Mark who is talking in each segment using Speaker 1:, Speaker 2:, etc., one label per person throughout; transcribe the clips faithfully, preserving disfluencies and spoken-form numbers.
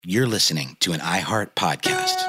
Speaker 1: You're listening to an iHeart podcast.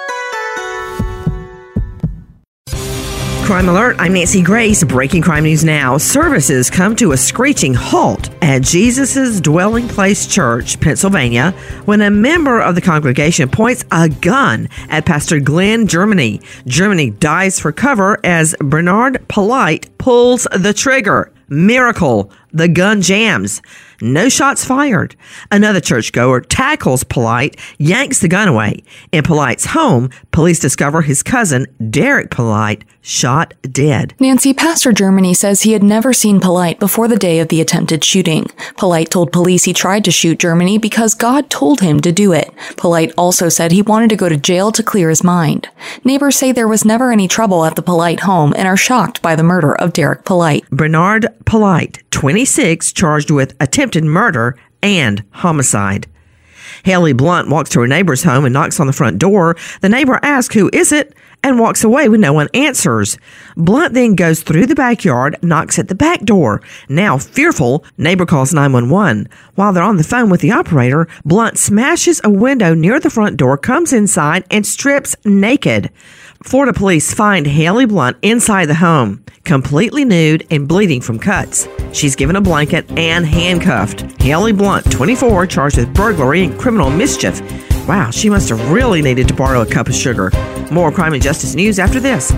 Speaker 2: Crime Alert, I'm Nancy Grace. Breaking crime news now. Services come to a screeching halt at Jesus' Dwelling Place Church, Pennsylvania, when a member of the congregation points a gun at Pastor Glenn Germany. Germany dives for cover as Bernard Polite pulls the trigger. Miracle. The gun jams. No shots fired. Another churchgoer tackles Polite, yanks the gun away. In Polite's home, police discover his cousin, Derek Polite, shot dead.
Speaker 3: Nancy, Pastor Germany says he had never seen Polite before the day of the attempted shooting. Polite told police he tried to shoot Germany because God told him to do it. Polite also said he wanted to go to jail to clear his mind. Neighbors say there was never any trouble at the Polite home and are shocked by the murder of Derek Polite.
Speaker 2: Bernard Polite, twenty-six, charged with attempted murder and homicide. Haley Blunt walks to her neighbor's home and knocks on the front door. The neighbor asks, "Who is it?" and walks away when no one answers. Blunt then goes through the backyard, knocks at the back door. Now fearful, neighbor calls nine one one. While they're on the phone with the operator, Blunt smashes a window near the front door, comes inside, and strips naked. Florida police find Haley Blunt inside the home, completely nude and bleeding from cuts. She's given a blanket and handcuffed. Haley Blunt, twenty-four, charged with burglary and criminal mischief. Wow, she must have really needed to borrow a cup of sugar. More crime and justice news after this.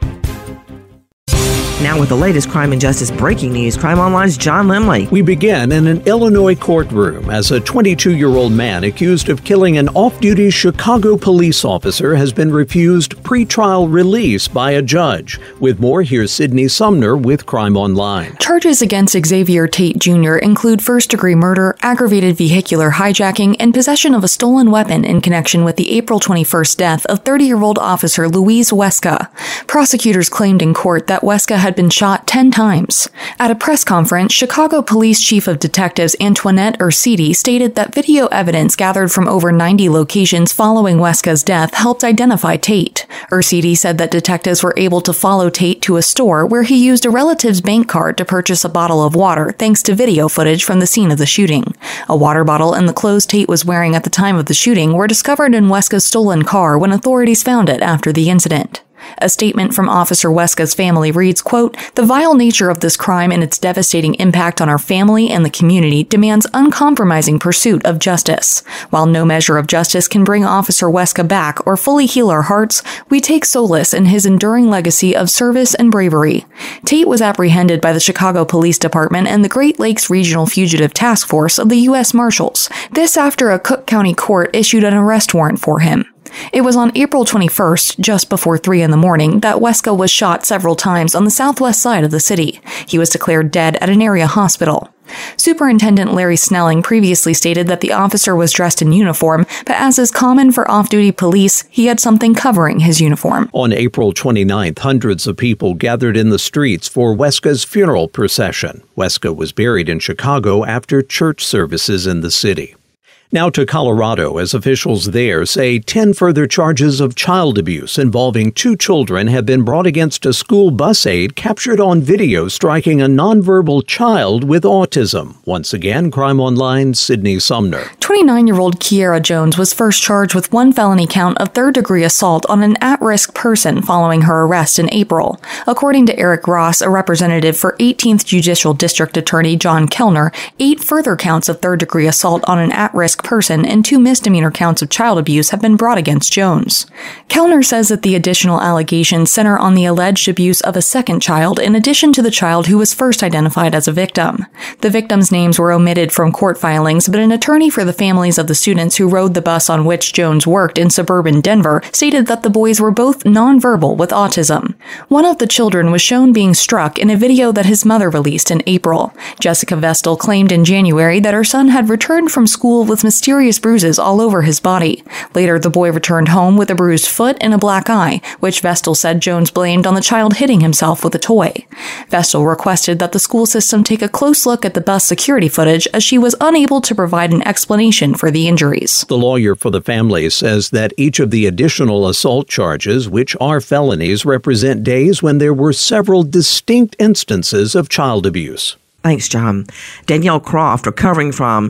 Speaker 2: Now with the latest crime and justice breaking news, Crime Online's John Limley.
Speaker 4: We begin in an Illinois courtroom as a twenty-two-year-old man accused of killing an off-duty Chicago police officer has been refused pretrial release by a judge. With more, here's Sydney Sumner with Crime Online.
Speaker 3: Charges against Xavier Tate Junior include first-degree murder, aggravated vehicular hijacking, and possession of a stolen weapon in connection with the April twenty-first death of thirty-year-old officer Louise Weska. Prosecutors claimed in court that Weska had been shot ten times. At a press conference, Chicago Police Chief of Detectives Antoinette Urcidi stated that video evidence gathered from over ninety locations following Weska's death helped identify Tate. Urcidi said that detectives were able to follow Tate to a store where he used a relative's bank card to purchase a bottle of water thanks to video footage from the scene of the shooting. A water bottle and the clothes Tate was wearing at the time of the shooting were discovered in Weska's stolen car when authorities found it after the incident. A statement from Officer Weska's family reads, quote, "The vile nature of this crime and its devastating impact on our family and the community demands uncompromising pursuit of justice. While no measure of justice can bring Officer Weska back or fully heal our hearts, we take solace in his enduring legacy of service and bravery." Tate was apprehended by the Chicago Police Department and the Great Lakes Regional Fugitive Task Force of the U S Marshals. This after a Cook County court issued an arrest warrant for him. It was on April twenty-first, just before three in the morning, that Weska was shot several times on the southwest side of the city. He was declared dead at an area hospital. Superintendent Larry Snelling previously stated that the officer was dressed in uniform, but as is common for off-duty police, he had something covering his uniform.
Speaker 4: On April twenty-ninth, hundreds of people gathered in the streets for Weska's funeral procession. Weska was buried in Chicago after church services in the city. Now to Colorado, as officials there say ten further charges of child abuse involving two children have been brought against a school bus aide captured on video striking a nonverbal child with autism. Once again, Crime Online, Sydney Sumner.
Speaker 3: twenty-nine-year-old Kiera Jones was first charged with one felony count of third-degree assault on an at-risk person following her arrest in April. According to Eric Ross, a representative for eighteenth Judicial District Attorney John Kellner, eight further counts of third-degree assault on an at-risk person and two misdemeanor counts of child abuse have been brought against Jones. Kellner says that the additional allegations center on the alleged abuse of a second child in addition to the child who was first identified as a victim. The victims' names were omitted from court filings, but an attorney for the families of the students who rode the bus on which Jones worked in suburban Denver stated that the boys were both nonverbal with autism. One of the children was shown being struck in a video that his mother released in April. Jessica Vestal claimed in January that her son had returned from school with mysterious bruises all over his body. Later, the boy returned home with a bruised foot and a black eye, which Vestal said Jones blamed on the child hitting himself with a toy. Vestal requested that the school system take a close look at the bus security footage as she was unable to provide an explanation for the injuries.
Speaker 4: The lawyer for the family says that each of the additional assault charges, which are felonies, represent days when there were several distinct instances of child abuse.
Speaker 2: Thanks, John. Danielle Croft, recovering from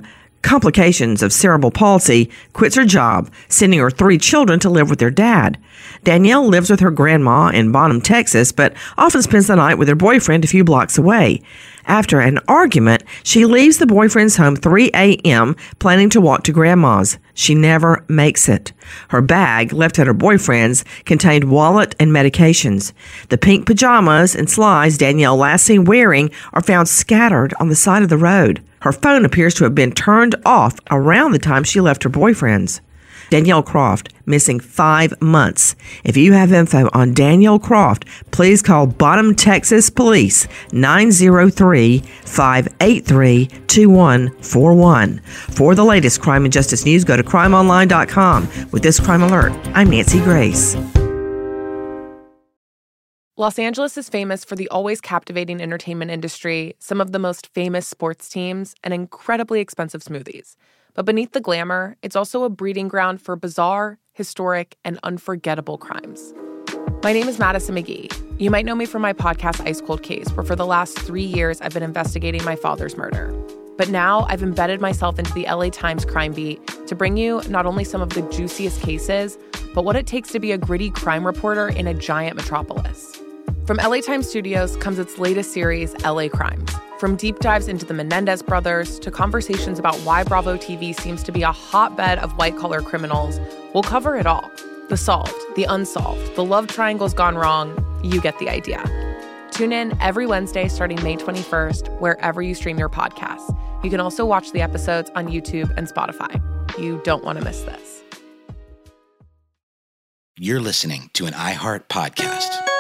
Speaker 2: complications of cerebral palsy, quits her job, sending her three children to live with their dad. Danielle lives with her grandma in Bonham, Texas, but often spends the night with her boyfriend a few blocks away. After an argument, she leaves the boyfriend's home three a.m., planning to walk to grandma's. She never makes it. Her bag, left at her boyfriend's, contained wallet and medications. The pink pajamas and slides Danielle last seen wearing are found scattered on the side of the road. Her phone appears to have been turned off around the time she left her boyfriend's. Danielle Croft, missing five months. If you have info on Danielle Croft, please call Bonham, Texas Police, nine oh three, five eight three, two one four one. For the latest crime and justice news, go to crime online dot com. With this crime alert, I'm Nancy Grace.
Speaker 5: Los Angeles is famous for the always captivating entertainment industry, some of the most famous sports teams, and incredibly expensive smoothies. But beneath the glamour, it's also a breeding ground for bizarre, historic, and unforgettable crimes. My name is Madison McGee. You might know me from my podcast, Ice Cold Case, where for the last three years I've been investigating my father's murder. But now I've embedded myself into the L A Times crime beat to bring you not only some of the juiciest cases, but what it takes to be a gritty crime reporter in a giant metropolis. From L A Times Studios comes its latest series, L A Crimes. From deep dives into the Menendez brothers to conversations about why Bravo T V seems to be a hotbed of white-collar criminals, we'll cover it all. The solved, the unsolved, the love triangles gone wrong, you get the idea. Tune in every Wednesday starting May twenty-first, wherever you stream your podcasts. You can also watch the episodes on YouTube and Spotify. You don't want to miss this.
Speaker 1: You're listening to an iHeart podcast.